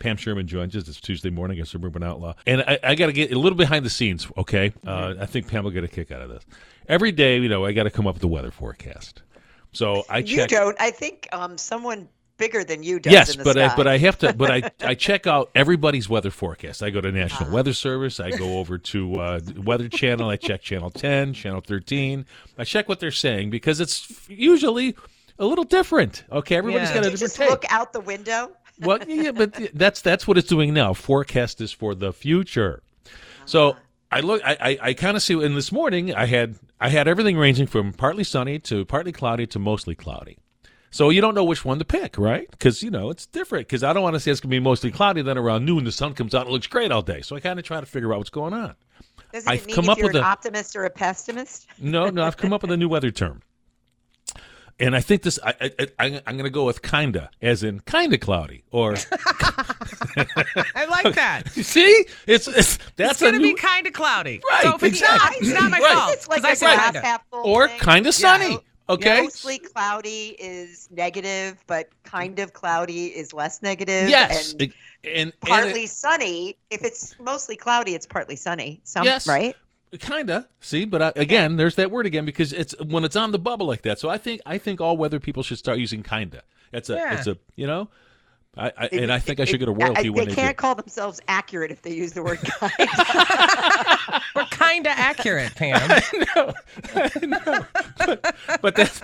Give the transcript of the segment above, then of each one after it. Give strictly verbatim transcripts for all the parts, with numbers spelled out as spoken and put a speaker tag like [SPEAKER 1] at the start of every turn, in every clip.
[SPEAKER 1] Pam Sherman joins us. It's Tuesday morning at Suburban Outlaw. And I, I got to get a little behind the scenes, okay? Uh, I think Pam will get a kick out of this. Every day, you know, I got to come up with the weather forecast. So I check.
[SPEAKER 2] You don't. I think um, someone bigger than you does
[SPEAKER 1] yes,
[SPEAKER 2] in the
[SPEAKER 1] but
[SPEAKER 2] sky.
[SPEAKER 1] I, but I have to. But I, I check out everybody's weather forecast. I go to National
[SPEAKER 2] Uh-huh.
[SPEAKER 1] Weather Service. I go over to uh, Weather Channel. I check Channel ten, Channel thirteen. I check what they're saying because it's usually a little different. Okay, everybody's
[SPEAKER 3] Yeah.
[SPEAKER 1] got a
[SPEAKER 2] You
[SPEAKER 1] different
[SPEAKER 2] just
[SPEAKER 1] take.
[SPEAKER 2] look out the window.
[SPEAKER 1] Well, yeah, but that's that's what it's doing now. Forecast is for the future. So I look, I I, I kind of see. And this morning, I had I had everything ranging from partly sunny to partly cloudy to mostly cloudy. So you don't know which one to pick, right? Because you know it's different. Because I don't want to say it's going to be mostly cloudy. Then around noon, the sun comes out and it looks great all day. So I kind of try to figure out what's going on.
[SPEAKER 2] Does it
[SPEAKER 1] I've
[SPEAKER 2] mean
[SPEAKER 1] come
[SPEAKER 2] if
[SPEAKER 1] up
[SPEAKER 2] you're
[SPEAKER 1] with
[SPEAKER 2] an
[SPEAKER 1] a-
[SPEAKER 2] optimist or a pessimist?
[SPEAKER 1] No, no, I've come up with a new weather term. And I think this, I, I, I, I'm going to go with kinda, as in kinda cloudy, or
[SPEAKER 3] I like that.
[SPEAKER 1] see, it's, it's that's
[SPEAKER 3] It's going
[SPEAKER 1] a
[SPEAKER 3] to
[SPEAKER 1] new,
[SPEAKER 3] be kind of cloudy.
[SPEAKER 1] Right,
[SPEAKER 3] So if it's
[SPEAKER 1] exactly.
[SPEAKER 3] not, it's not my
[SPEAKER 1] Right.
[SPEAKER 3] fault.
[SPEAKER 2] It's like
[SPEAKER 3] 'cause I
[SPEAKER 2] a
[SPEAKER 3] said
[SPEAKER 2] glass
[SPEAKER 3] kinda.
[SPEAKER 2] half full
[SPEAKER 1] or
[SPEAKER 2] thing.
[SPEAKER 1] kinda sunny. Okay,
[SPEAKER 2] Mostly cloudy is negative, but kind of cloudy is less negative.
[SPEAKER 1] yes,
[SPEAKER 2] And
[SPEAKER 1] and, and
[SPEAKER 2] partly sunny. If it's mostly cloudy, it's partly sunny. Some,
[SPEAKER 1] Yes.
[SPEAKER 2] right?
[SPEAKER 1] it, kinda. See, but I, again, there's that word again because it's when it's on the bubble like that. So I think I think all weather people should start using kinda. It's a,
[SPEAKER 3] Yeah.
[SPEAKER 1] it's a, you know, I, I
[SPEAKER 2] It-
[SPEAKER 1] and I think I should
[SPEAKER 2] it-
[SPEAKER 1] get a royalty
[SPEAKER 2] I-
[SPEAKER 1] when
[SPEAKER 2] they
[SPEAKER 1] they
[SPEAKER 2] can't
[SPEAKER 1] do.
[SPEAKER 2] call themselves accurate if they use the word kind.
[SPEAKER 3] We're kind of accurate, Pam.
[SPEAKER 1] no, no, but, but that's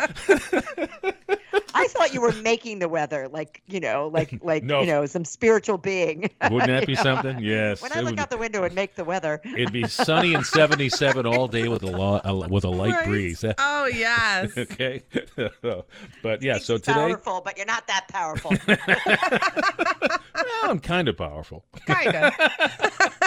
[SPEAKER 2] I thought you were making the weather, like you know, like like
[SPEAKER 1] No.
[SPEAKER 2] you know, some spiritual being.
[SPEAKER 1] wouldn't that be
[SPEAKER 2] You know?
[SPEAKER 1] something? Yes,
[SPEAKER 2] When I
[SPEAKER 1] it
[SPEAKER 2] look
[SPEAKER 1] would-
[SPEAKER 2] out the window and make the weather,
[SPEAKER 1] it'd be sunny and seventy-seven all day with a, lo- a with a light
[SPEAKER 3] Right?
[SPEAKER 1] breeze.
[SPEAKER 3] Oh, yes.
[SPEAKER 1] Okay, but yeah.
[SPEAKER 2] Makes
[SPEAKER 1] So
[SPEAKER 2] you
[SPEAKER 1] today,
[SPEAKER 2] powerful, but you're not that powerful.
[SPEAKER 1] well, I'm kind of powerful.
[SPEAKER 3] Kind of.